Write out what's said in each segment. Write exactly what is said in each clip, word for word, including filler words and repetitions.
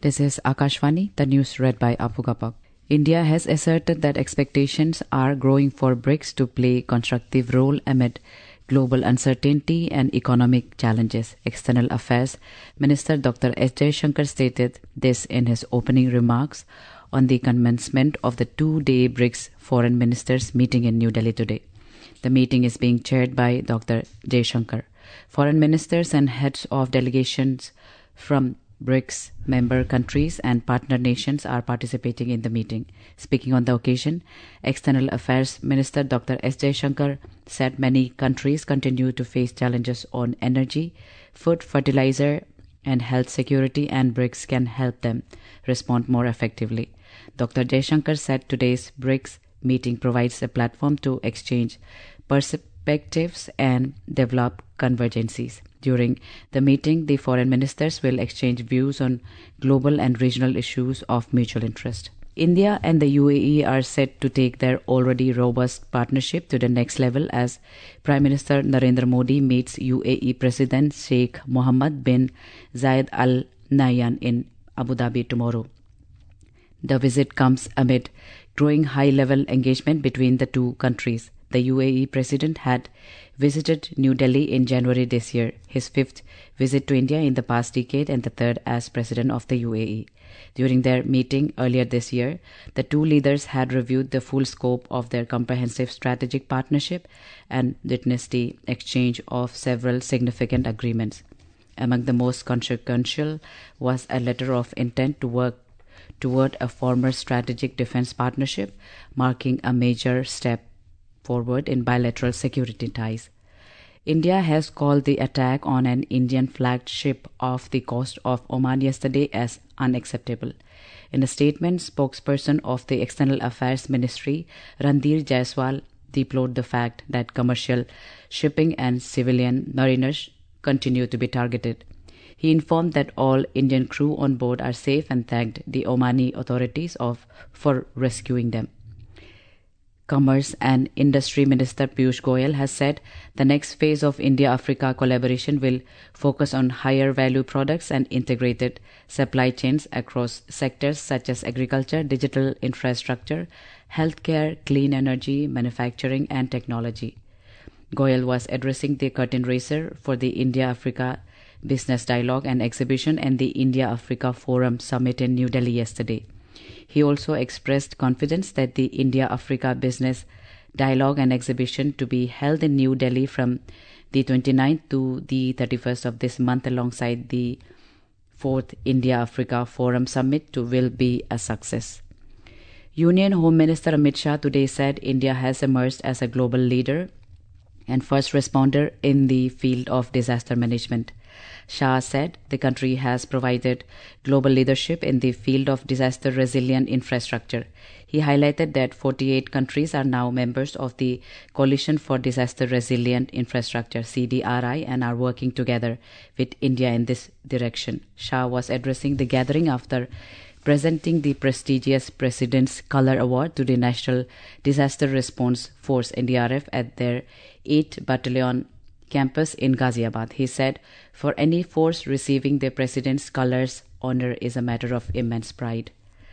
This is Akashvani, the news read by Apu Gapak. India has asserted that expectations are growing for BRICS to play a constructive role amid global uncertainty and economic challenges. External Affairs Minister Doctor S. Jaishankar stated this in his opening remarks on the commencement of the two-day BRICS Foreign Ministers meeting in New Delhi today. The meeting is being chaired by Doctor Jaishankar. Foreign ministers and heads of delegations from BRICS member countries and partner nations are participating in the meeting. Speaking on the occasion, External Affairs Minister Doctor S. Jaishankar said many countries continue to face challenges on energy, food, fertilizer, and health security, and BRICS can help them respond more effectively. Doctor Jaishankar said today's BRICS meeting provides a platform to exchange perspectives and develop convergencies. During the meeting, the foreign ministers will exchange views on global and regional issues of mutual interest. India and the U A E are set to take their already robust partnership to the next level as Prime Minister Narendra Modi meets U A E President Sheikh Mohammed bin Zayed Al Nahyan in Abu Dhabi tomorrow. The visit comes amid growing high-level engagement between the two countries. The U A E president had visited New Delhi in January this year, his fifth visit to India in the past decade and the third as president of the U A E. During their meeting earlier this year, the two leaders had reviewed the full scope of their comprehensive strategic partnership and witnessed the exchange of several significant agreements. Among the most consequential was a letter of intent to work toward a former strategic defense partnership, marking a major step forward in bilateral security ties. India has called the attack on an Indian-flagged ship off the coast of Oman yesterday as unacceptable. In a statement, spokesperson of the External Affairs Ministry, Randhir Jaiswal, deplored the fact that commercial shipping and civilian mariners continue to be targeted. He informed that all Indian crew on board are safe and thanked the Omani authorities of, for rescuing them. Commerce and Industry Minister Piyush Goyal has said the next phase of India-Africa collaboration will focus on higher value products and integrated supply chains across sectors such as agriculture, digital infrastructure, healthcare, clean energy, manufacturing and technology. Goyal was addressing the curtain raiser for the India-Africa Business Dialogue and Exhibition and the India-Africa Forum Summit in New Delhi yesterday. He also expressed confidence that the India-Africa Business Dialogue and Exhibition to be held in New Delhi from the twenty-ninth to the thirty-first of this month alongside the fourth India-Africa Forum Summit to will be a success. Union Home Minister Amit Shah today said India has emerged as a global leader and first responder in the field of disaster management. Shah said the country has provided global leadership in the field of disaster-resilient infrastructure. He highlighted that forty-eight countries are now members of the Coalition for Disaster-Resilient Infrastructure C D R I and are working together with India in this direction. Shah was addressing the gathering after presenting the prestigious President's Colour Award to the National Disaster Response Force N D R F at their eighth Battalion campus in Ghaziabad. He said, for any force receiving the President's Colours honour is a matter of immense pride.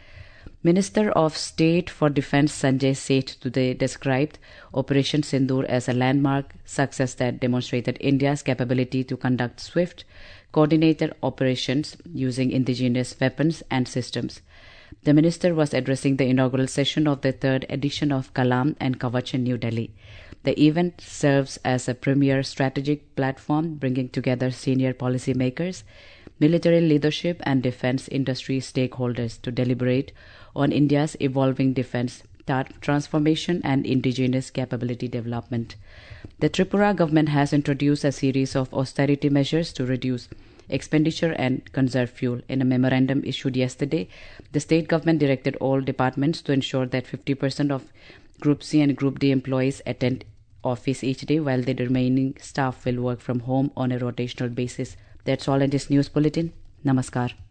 Minister of State for Defence Sanjay Seth today described Operation Sindoor as a landmark success that demonstrated India's capability to conduct swift, coordinated operations using indigenous weapons and systems. The minister was addressing the inaugural session of the third edition of Kalam and Kavach in New Delhi. The event serves as a premier strategic platform bringing together senior policymakers, military leadership and defense industry stakeholders to deliberate on India's evolving defense transformation and indigenous capability development. The Tripura government has introduced a series of austerity measures to reduce expenditure and conserve fuel. In a memorandum issued yesterday, the state government directed all departments to ensure that fifty percent of Group C and Group D employees attend office each day, while the remaining staff will work from home on a rotational basis. That's all in this news bulletin. Namaskar.